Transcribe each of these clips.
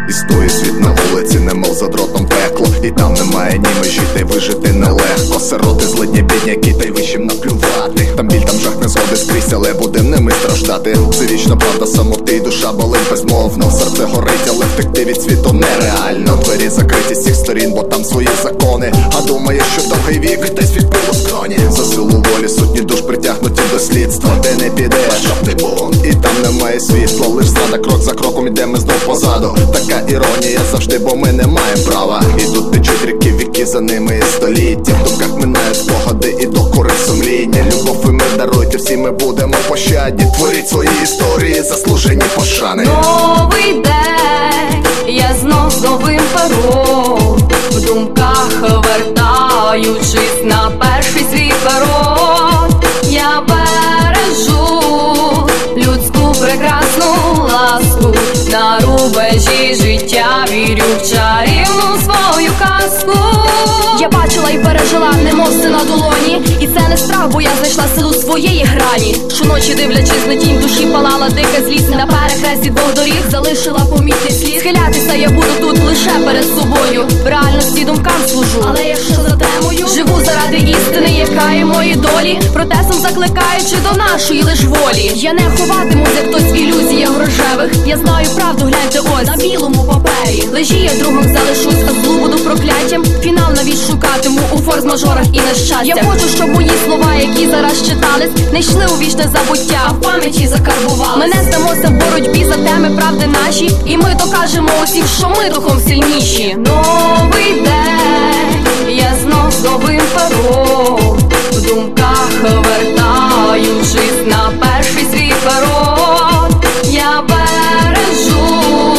Існує світ на вулиці, немов за дротом пекло, і там немає ні межі, та й вижити нелегко. Сироти, злидні, бідняки, та й вищим наплювати. Там біль, там жах, не згоди скрізь, але будем ними страждати. Це вічна правда, самоти, душа болить безмовно. Серце горить, але втекти від світу нереально. Двері закриті з всіх сторін, бо там свої закони. А думаєш, що довгий вік, та й світ пилу в скроні. За силу волі сотні душ притягнуті до слідства. Ти не підеш, щоб не було, і там немає світла. Лиш зрада, крок за кроком ідемо знов позаду. Така іронія завжди, бо ми не маємо права. Ідуть течуть ріки, віки, за ними і століття. В думках минають спогади і докорить сумління. Любов і мир даруйте, всі ми будемо пощадні. Творіть свої історії, заслужені пошани. Новий день, я знов з новим пером, в думках вертаючись на перший свій перон. Я бережу людську прекрасну ласку, на рубежі життя вірю в чарівну свою казку. Я бачила і пережила, немов все на долоні, і це не страх, бо я знайшла силу своєї грані. Щоночі дивлячись на тінь, душі палала дика злість. На перехресті двох доріг залишила помітний слід. Схилятися я буду тут лише перед собою, в реальності думкам служу, але якщо за темою живу заради істини, яка є мої долі, протестом закликаючи до нашої лиш волі. Я не ховатимусь, як хтось в ілюзіях рожевих. Я знаю правду, гляньте ось на білому папері. Лежі я другом залишусь, а злу буду прокляттям. Фінал навіть шукатиму у форс-мажорах і нещастя. Я хочу, щоб мої слова, які зараз читались, не йшли у вічне забуття, а в пам'яті закарбувались. Ми не здамося в боротьбі за теми правди наші, і ми докажемо усім, що ми духом сильніші. Новий день, я знов з новим пером, в думках вертаючись на перший свій перон. Я бережу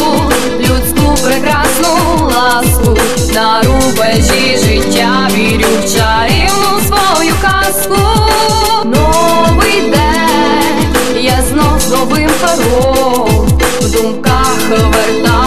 людську прекрасну ласку, на рубежі життя вірю в чарівну свою казку. Новий день, я знов з новим пером, в думках вертаючись